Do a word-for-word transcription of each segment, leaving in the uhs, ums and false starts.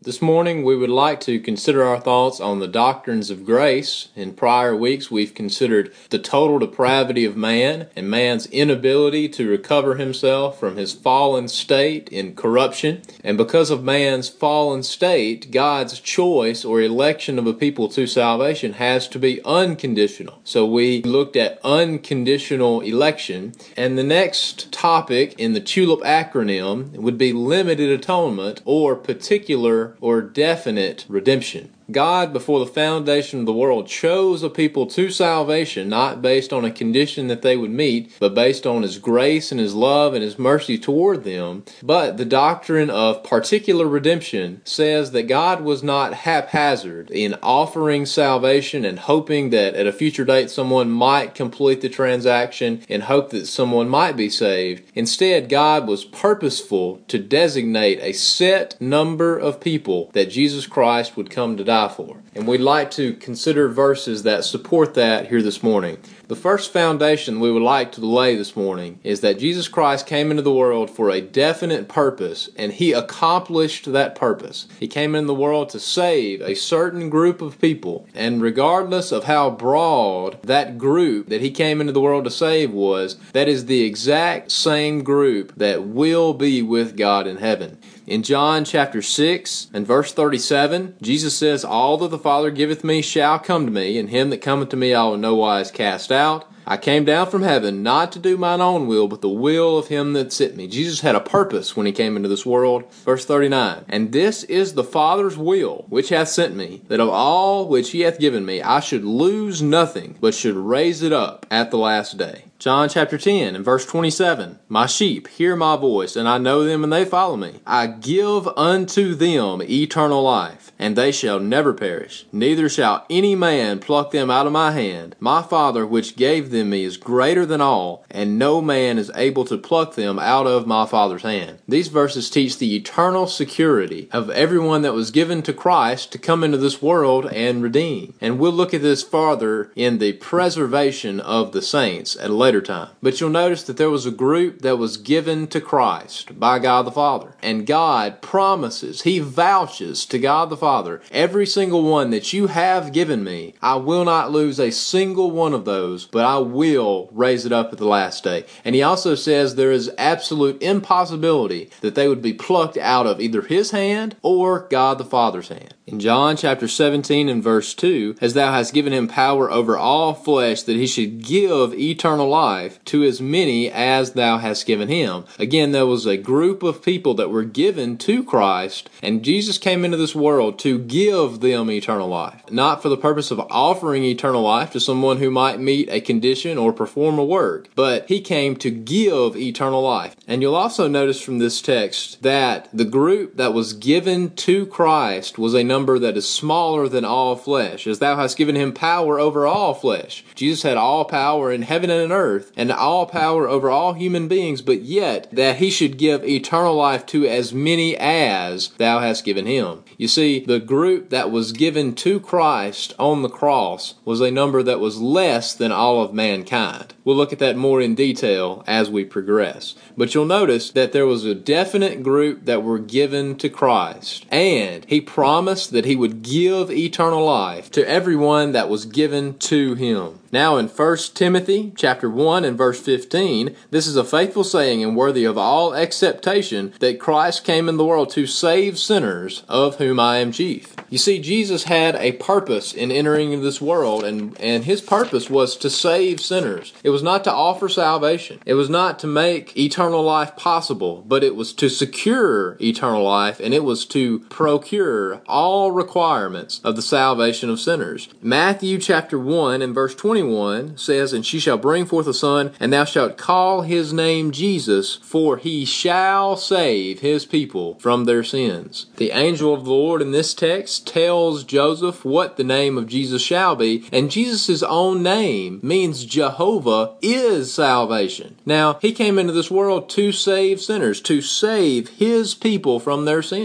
This morning we would like to consider our thoughts on the doctrines of grace. In prior weeks we've considered the total depravity of man and man's inability to recover himself from his fallen state in corruption. And because of man's fallen state, God's choice or election of a people to salvation has to be unconditional. So we looked at unconditional election. And the next topic in the TULIP acronym would be limited atonement or particular or definite redemption. God, before the foundation of the world, chose a people to salvation, not based on a condition that they would meet, but based on His grace and His love and His mercy toward them. But the doctrine of particular redemption says that God was not haphazard in offering salvation and hoping that at a future date someone might complete the transaction in hope that someone might be saved. Instead, God was purposeful to designate a set number of people that Jesus Christ would come to die for. And we'd like to consider verses that support that here this morning. The first foundation we would like to lay this morning is that Jesus Christ came into the world for a definite purpose, and He accomplished that purpose. He came into the world to save a certain group of people, and regardless of how broad that group that He came into the world to save was, that is the exact same group that will be with God in heaven. In John chapter six and verse thirty-seven, Jesus says, "All that the Father giveth me shall come to me, and him that cometh to me I will in no wise cast out. I came down from heaven not to do mine own will, but the will of him that sent me." Jesus had a purpose when He came into this world. Verse thirty-nine, "And this is the Father's will, which hath sent me, that of all which He hath given me I should lose nothing, but should raise it up at the last day." John chapter ten and verse twenty-seven, "My sheep hear my voice, and I know them, and they follow me. I give unto them eternal life, and they shall never perish, neither shall any man pluck them out of my hand. My Father which gave them me is greater than all, and no man is able to pluck them out of my Father's hand." These verses teach the eternal security of everyone that was given to Christ to come into this world and redeem. And we'll look at this farther in the preservation of the saints at a later time. But you'll notice that there was a group that was given to Christ by God the Father. And God promises, He vouches to God the Father, "Every single one that you have given me, I will not lose a single one of those, but I will raise it up at the last day." And He also says there is absolute impossibility that they would be plucked out of either His hand or God the Father's hand. In John chapter seventeen and verse two, "As thou hast given him power over all flesh, that he should give eternal life to as many as thou hast given him." Again, there was a group of people that were given to Christ, and Jesus came into this world to give them eternal life. Not for the purpose of offering eternal life to someone who might meet a condition or perform a work, but He came to give eternal life. And you'll also notice from this text that the group that was given to Christ was a number that is smaller than all flesh. "As thou hast given him power over all flesh." Jesus had all power in heaven and in earth, and all power over all human beings, but yet that He should give eternal life to as many as thou hast given him. You see, the group that was given to Christ on the cross was a number that was less than all of mankind. We'll look at that more in detail as we progress. But you'll notice that there was a definite group that were given to Christ, and He promised that He would give eternal life to everyone that was given to Him. Now in First Timothy chapter one and verse fifteen, "This is a faithful saying and worthy of all acceptation, that Christ came in the world to save sinners, of whom I am chief." You see, Jesus had a purpose in entering into this world, and, and His purpose was to save sinners. It was not to offer salvation. It was not to make eternal life possible, but it was to secure eternal life, and it was to procure all requirements of the salvation of sinners. Matthew chapter one and verse twenty-one says, "And she shall bring forth a son, and thou shalt call his name Jesus, for he shall save his people from their sins." The angel of the Lord in this text tells Joseph what the name of Jesus shall be, and Jesus' own name means Jehovah is salvation. Now, He came into this world to save sinners, to save His people from their sins.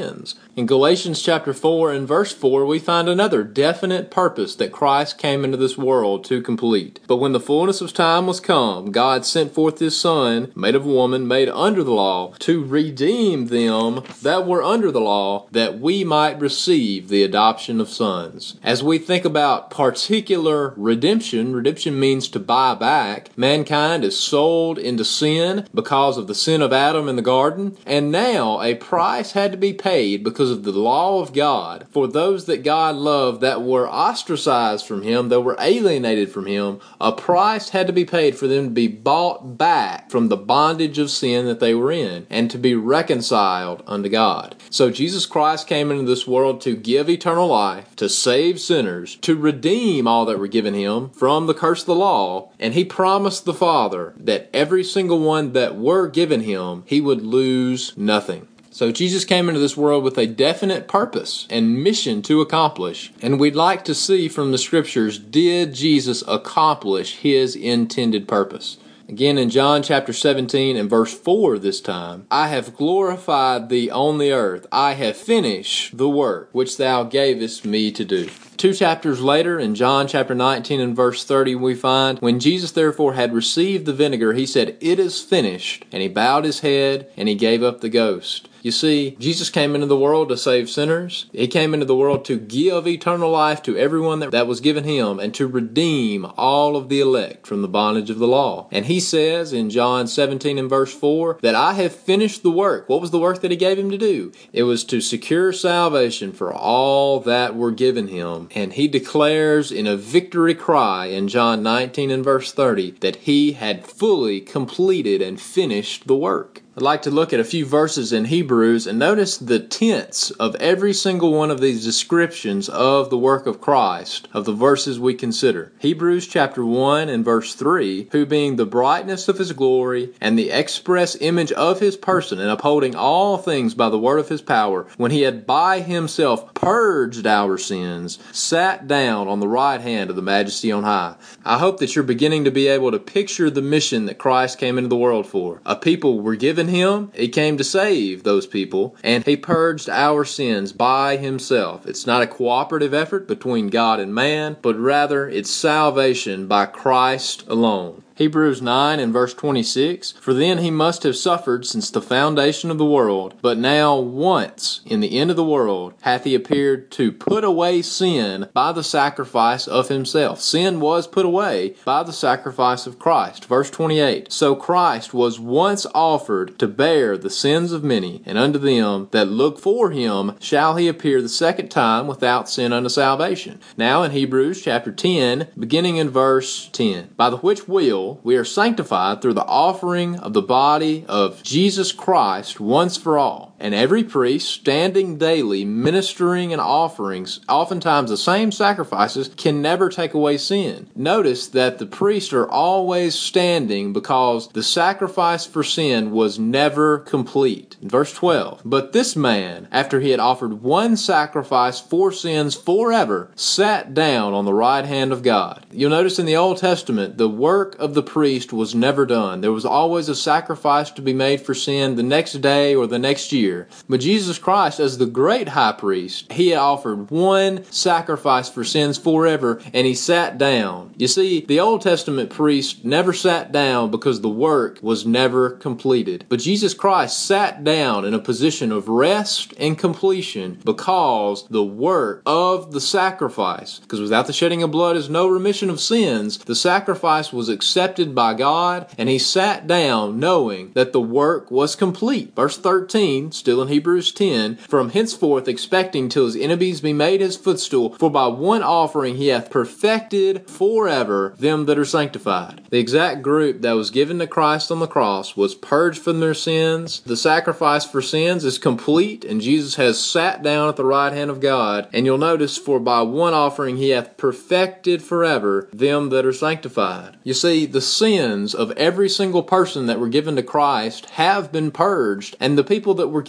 In Galatians chapter four and verse four, we find another definite purpose that Christ came into this world to complete. But when the fullness of time was come, God sent forth His Son, made of woman, made under the law, to redeem them that were under the law, that we might receive the adoption of sons. As we think about particular redemption, redemption means to buy back. Mankind is sold into sin because of the sin of Adam in the garden, and now a price had to be paid because of the law of God for those that God loved that were ostracized from Him, that were alienated from Him. A price had to be paid for them to be bought back from the bondage of sin that they were in and to be reconciled unto God. So Jesus Christ came into this world to give eternal life, to save sinners, to redeem all that were given Him from the curse of the law, and He promised the Father that every single one that were given Him, He would lose nothing. So Jesus came into this world with a definite purpose and mission to accomplish. And we'd like to see from the Scriptures, did Jesus accomplish His intended purpose? Again, in John chapter seventeen and verse four this time, I have glorified Thee on the earth. I have finished the work which Thou gavest me to do. Two chapters later, in John chapter nineteen and verse thirty, we find, when Jesus therefore had received the vinegar, He said, It is finished. And He bowed His head and He gave up the ghost. You see, Jesus came into the world to save sinners. He came into the world to give eternal life to everyone that, that was given Him and to redeem all of the elect from the bondage of the law. And He says in John seventeen and verse four that I have finished the work. What was the work that He gave Him to do? It was to secure salvation for all that were given Him. And He declares in a victory cry in John nineteen and verse thirty that He had fully completed and finished the work. I'd like to look at a few verses in Hebrews and notice the tense of every single one of these descriptions of the work of Christ, of the verses we consider. Hebrews chapter one and verse three, who being the brightness of His glory and the express image of His person, and upholding all things by the word of His power, when He had by Himself purged our sins, sat down on the right hand of the Majesty on high. I hope that you're beginning to be able to picture the mission that Christ came into the world for. A people were given Him, He came to save those people, and He purged our sins by Himself. It's not a cooperative effort between God and man, but rather it's salvation by Christ alone. Hebrews nine and verse twenty-six, For then He must have suffered since the foundation of the world, but now once in the end of the world hath He appeared to put away sin by the sacrifice of Himself. Sin was put away by the sacrifice of Christ. Verse twenty-eight, So Christ was once offered to bear the sins of many, and unto them that look for Him shall He appear the second time without sin unto salvation. Now in Hebrews chapter ten, beginning in verse ten, By the which will we are sanctified through the offering of the body of Jesus Christ once for all. And every priest, standing daily, ministering and offerings, oftentimes the same sacrifices, can never take away sin. Notice that the priests are always standing because the sacrifice for sin was never complete. In verse twelve, But this man, after he had offered one sacrifice for sins forever, sat down on the right hand of God. You'll notice in the Old Testament, the work of the priest was never done. There was always a sacrifice to be made for sin the next day or the next year. But Jesus Christ, as the great high priest, He had offered one sacrifice for sins forever, and He sat down. You see, the Old Testament priest never sat down because the work was never completed. But Jesus Christ sat down in a position of rest and completion because the work of the sacrifice, because without the shedding of blood is no remission of sins, the sacrifice was accepted by God, and He sat down knowing that the work was complete. Verse thirteen, still in Hebrews ten, From henceforth expecting till His enemies be made His footstool, for by one offering He hath perfected forever them that are sanctified. The exact group that was given to Christ on the cross was purged from their sins. The sacrifice for sins is complete, and Jesus has sat down at the right hand of God. And you'll notice, for by one offering He hath perfected forever them that are sanctified. You see, the sins of every single person that were given to Christ have been purged, and the people that were given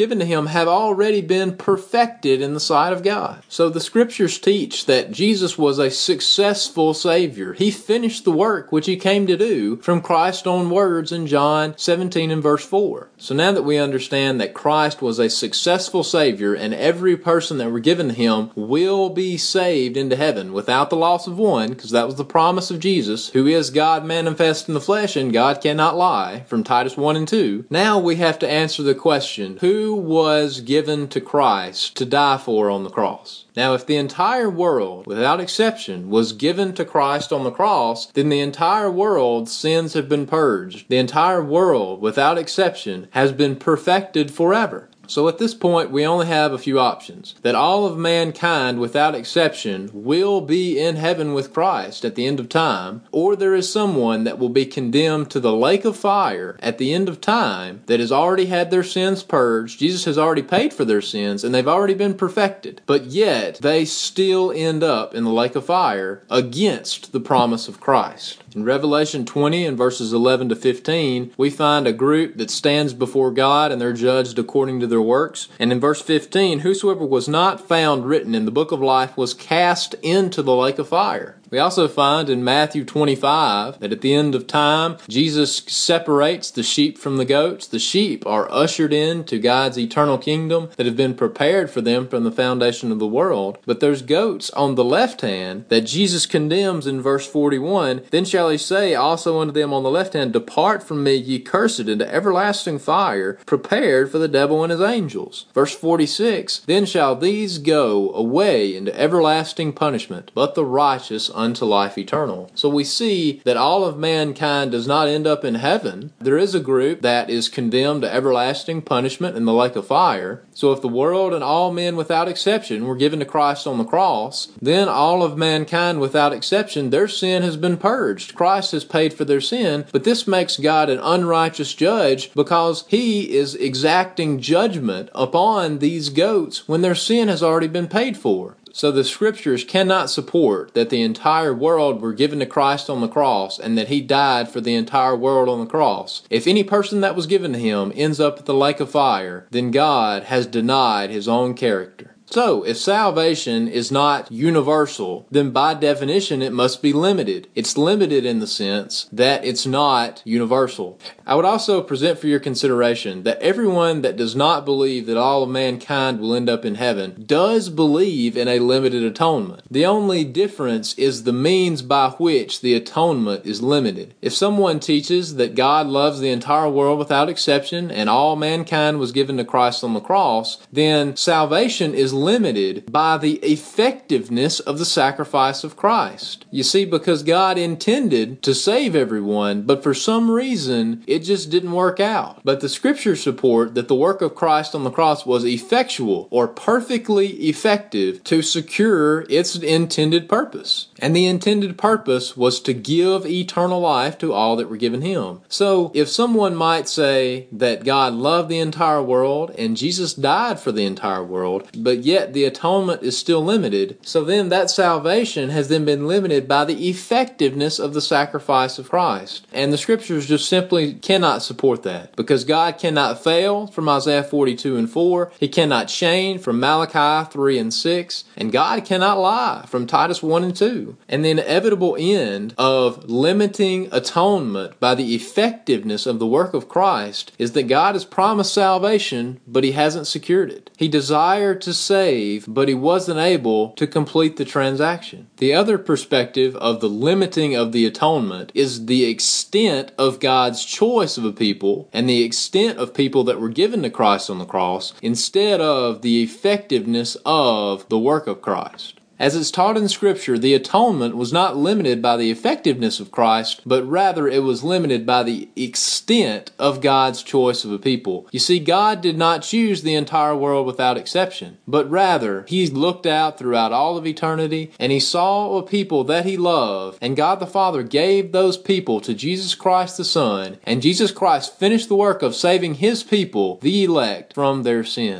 given to him have already been perfected in the sight of God. So the scriptures teach that Jesus was a successful Savior. He finished the work which he came to do from Christ onwards in John seventeen and verse four. So now that we understand that Christ was a successful Savior and every person that were given to him will be saved into heaven without the loss of one, because that was the promise of Jesus, who is God manifest in the flesh and God cannot lie, from Titus one and two. Now we have to answer the question, who was given to Christ to die for on the cross? Now, if the entire world, without exception, was given to Christ on the cross, then the entire world's sins have been purged. The entire world, without exception, has been perfected forever. So at this point, we only have a few options. That all of mankind, without exception, will be in heaven with Christ at the end of time, or there is someone that will be condemned to the lake of fire at the end of time that has already had their sins purged. Jesus has already paid for their sins, and they've already been perfected. But yet, they still end up in the lake of fire against the promise of Christ. In Revelation twenty and verses eleven to fifteen, we find a group that stands before God and they're judged according to their works. And in verse fifteen, whosoever was not found written in the book of life was cast into the lake of fire. We also find in Matthew twenty-five that at the end of time, Jesus separates the sheep from the goats. The sheep are ushered into God's eternal kingdom that have been prepared for them from the foundation of the world. But there's goats on the left hand that Jesus condemns in verse forty-one. Then shall he say also unto them on the left hand, Depart from me, ye cursed, into everlasting fire, prepared for the devil and his angels. Verse forty-six, Then shall these go away into everlasting punishment, but the righteous unto life eternal. So we see that all of mankind does not end up in heaven. There is a group that is condemned to everlasting punishment in the lake of fire. So if the world and all men without exception were given to Christ on the cross, then all of mankind without exception, their sin has been purged. Christ has paid for their sin, but this makes God an unrighteous judge because he is exacting judgment upon these goats when their sin has already been paid for. So the scriptures cannot support that the entire world were given to Christ on the cross and that he died for the entire world on the cross. If any person that was given to him ends up at the lake of fire, then God has denied his own character. So, if salvation is not universal, then by definition it must be limited. It's limited in the sense that it's not universal. I would also present for your consideration that everyone that does not believe that all of mankind will end up in heaven does believe in a limited atonement. The only difference is the means by which the atonement is limited. If someone teaches that God loves the entire world without exception and all mankind was given to Christ on the cross, then salvation is limited by the effectiveness of the sacrifice of Christ. You see, because God intended to save everyone, but for some reason, it just didn't work out. But the scriptures support that the work of Christ on the cross was effectual or perfectly effective to secure its intended purpose. And the intended purpose was to give eternal life to all that were given him. So, if someone might say that God loved the entire world and Jesus died for the entire world, but yet the atonement is still limited, so then that salvation has then been limited by the effectiveness of the sacrifice of Christ. And the scriptures just simply cannot support that, because God cannot fail from Isaiah forty-two and four, he cannot change from Malachi three and six, and God cannot lie from Titus one and two. And the inevitable end of limiting atonement by the effectiveness of the work of Christ is that God has promised salvation, but he hasn't secured it. He desired to save, but he wasn't able to complete the transaction. The other perspective of the limiting of the atonement is the extent of God's choice of a people and the extent of people that were given to Christ on the cross instead of the effectiveness of the work of Christ. As it's taught in Scripture, the atonement was not limited by the effectiveness of Christ, but rather it was limited by the extent of God's choice of a people. You see, God did not choose the entire world without exception, but rather he looked out throughout all of eternity and he saw a people that he loved, and God the Father gave those people to Jesus Christ the Son, and Jesus Christ finished the work of saving his people, the elect, from their sins.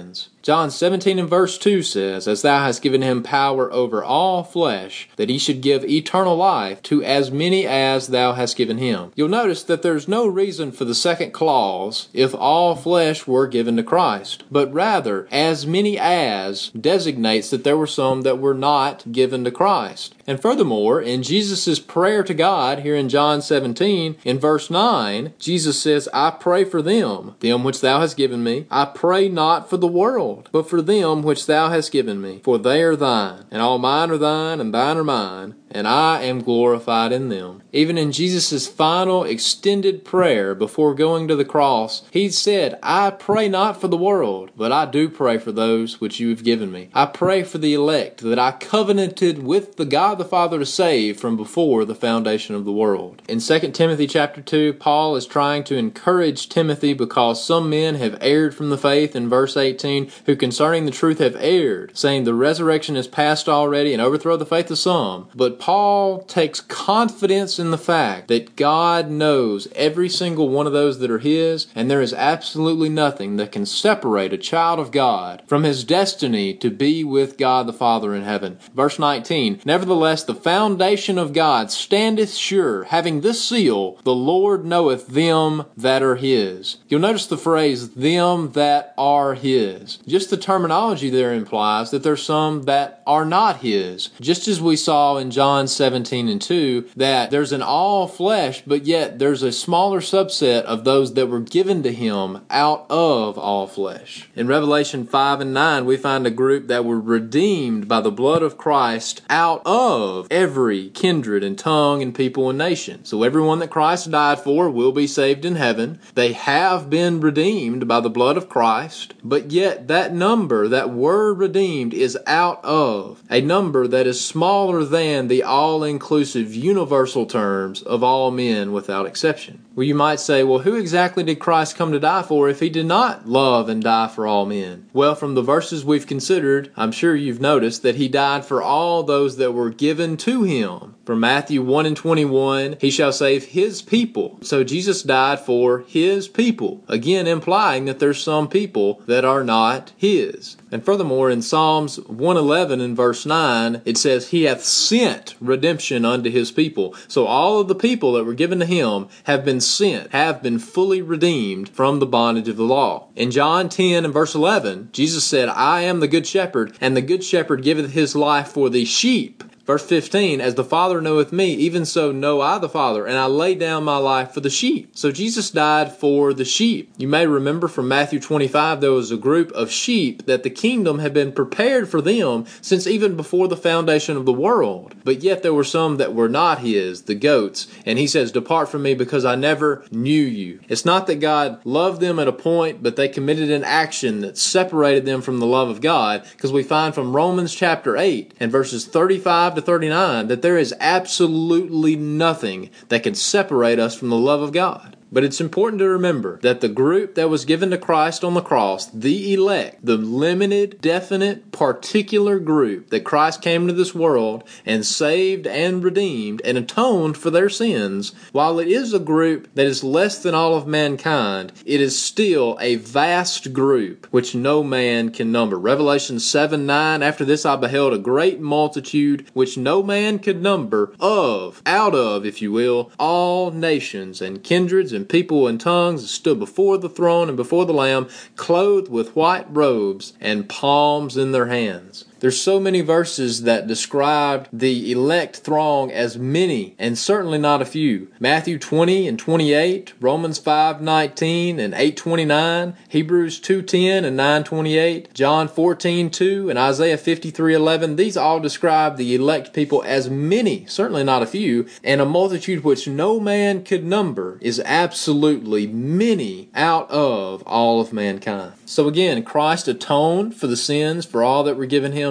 John seventeen and verse two says, "As thou hast given him power over all flesh, that he should give eternal life to as many as thou hast given him." You'll notice that there's no reason for the second clause if all flesh were given to Christ, but rather as many as designates that there were some that were not given to Christ. And furthermore, in Jesus' prayer to God here in John seventeen, in verse nine, Jesus says, "I pray for them, them which thou hast given me. I pray not for the world, but for them which thou hast given me. For they are thine, and all mine are thine, and thine are mine, and I am glorified in them." Even in Jesus' final extended prayer before going to the cross, he said, "I pray not for the world, but I do pray for those which you have given me. I pray for the elect that I covenanted with the God the Father to save from before the foundation of the world." In Second Timothy chapter two, Paul is trying to encourage Timothy because some men have erred from the faith in verse eighteen, who concerning the truth have erred, saying the resurrection is past already and overthrow the faith of some. But Paul takes confidence in the fact that God knows every single one of those that are his, and there is absolutely nothing that can separate a child of God from his destiny to be with God the Father in heaven. Verse nineteen, "Nevertheless, the foundation of God standeth sure, having this seal, the Lord knoweth them that are his." You'll notice the phrase, "them that are his." Just the terminology there implies that there's some that are not his. Just as we saw in John seventeen and two, that there's an all flesh, but yet there's a smaller subset of those that were given to him out of all flesh. In Revelation five and nine, we find a group that were redeemed by the blood of Christ out of every kindred and tongue and people and nation. So everyone that Christ died for will be saved in heaven. They have been redeemed by the blood of Christ, but yet that number that were redeemed is out of a number that is smaller than the all-inclusive universal terms of all men without exception. Well, you might say, well, who exactly did Christ come to die for if he did not love and die for all men? Well, from the verses we've considered, I'm sure you've noticed that he died for all those that were given to him. From Matthew one and twenty-one, he shall save his people. So Jesus died for his people, again implying that there's some people that are not his. And furthermore, in Psalms one eleven and verse nine, it says, "He hath sent redemption unto his people." So all of the people that were given to him have been sent, have been fully redeemed from the bondage of the law. In John ten and verse eleven, Jesus said, "I am the good shepherd, and the good shepherd giveth his life for the sheep." Verse fifteen, "As the Father knoweth me, even so know I the Father, and I lay down my life for the sheep." So Jesus died for the sheep. You may remember from Matthew twenty-five, there was a group of sheep that the kingdom had been prepared for them since even before the foundation of the world. But yet there were some that were not his, the goats. And he says, "Depart from me, because I never knew you." It's not that God loved them at a point, but they committed an action that separated them from the love of God, because we find from Romans chapter eight and verses thirty-five to thirty-nine that there is absolutely nothing that can separate us from the love of God. But it's important to remember that the group that was given to Christ on the cross, the elect, the limited, definite, particular group that Christ came to this world and saved and redeemed and atoned for their sins, while it is a group that is less than all of mankind, it is still a vast group which no man can number. Revelation seven nine, "After this I beheld a great multitude which no man could number, of, out of, if you will, all nations and kindreds and people and tongues, stood before the throne and before the Lamb, clothed with white robes and palms in their hands." There's so many verses that describe the elect throng as many, and certainly not a few. Matthew twenty and twenty-eight, Romans five nineteen and eight twenty-nine, Hebrews two ten and nine twenty-eight, John fourteen two and Isaiah fifty-three eleven. These all describe the elect people as many, certainly not a few, and a multitude which no man could number is absolutely many out of all of mankind. So again, Christ atoned for the sins for all that were given him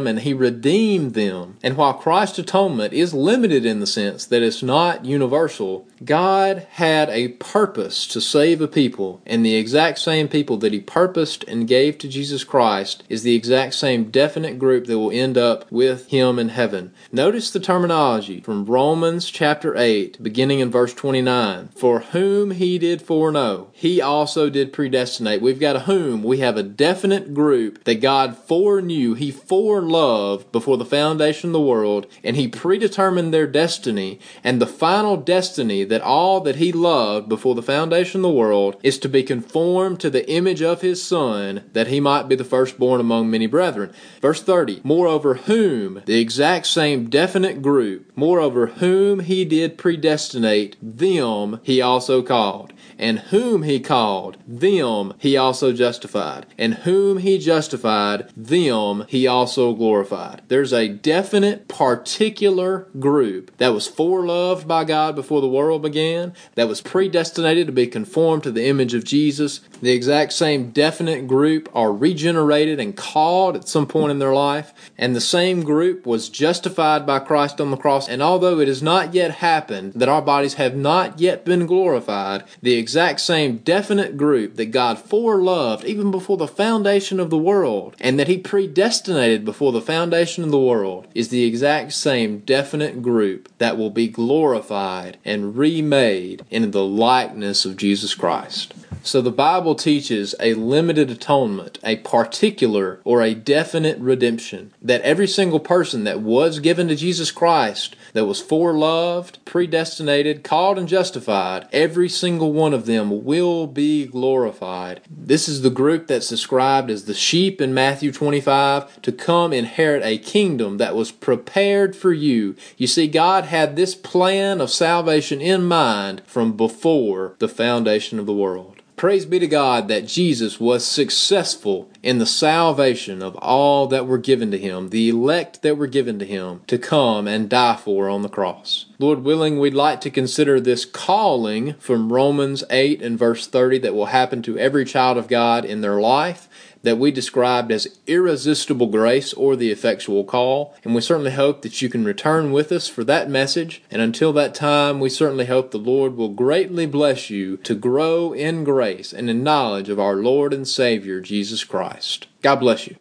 them and He redeemed them. And while Christ's atonement is limited in the sense that it's not universal, God had a purpose to save a people, and the exact same people that He purposed and gave to Jesus Christ is the exact same definite group that will end up with Him in heaven. Notice the terminology from Romans chapter eight, beginning in verse twenty-nine. For whom He did foreknow, He also did predestinate. We've got a whom. We have a definite group that God foreknew. He foreloved before the foundation of the world, and He predetermined their destiny, and the final destiny that all that He loved before the foundation of the world is to be conformed to the image of His Son, that He might be the firstborn among many brethren. Verse thirty, moreover whom, the exact same definite group, moreover whom He did predestinate, them He also called. And whom He called, them He also justified. And whom He justified, them He also glorified. There's a definite, particular group that was foreloved by God before the world began, that was predestinated to be conformed to the image of Jesus. The exact same definite group are regenerated and called at some point in their life. And the same group was justified by Christ on the cross. And although it has not yet happened, that our bodies have not yet been glorified, the exact same definite group that God foreloved even before the foundation of the world, and that He predestinated before the foundation of the world, is the exact same definite group that will be glorified and remade in the likeness of Jesus Christ. So the Bible teaches a limited atonement, a particular or a definite redemption, that every single person that was given to Jesus Christ, that was foreloved, predestinated, called and justified, every single one of them will be glorified. This is the group that's described as the sheep in Matthew twenty-five, to come inherit a kingdom that was prepared for you. You see, God had this plan of salvation in mind from before the foundation of the world. Praise be to God that Jesus was successful in the salvation of all that were given to Him, the elect that were given to Him to come and die for on the cross. Lord willing, we'd like to consider this calling from Romans eight and verse thirty that will happen to every child of God in their life, that we described as irresistible grace or the effectual call. And we certainly hope that you can return with us for that message. And until that time, we certainly hope the Lord will greatly bless you to grow in grace and in knowledge of our Lord and Savior, Jesus Christ. God bless you.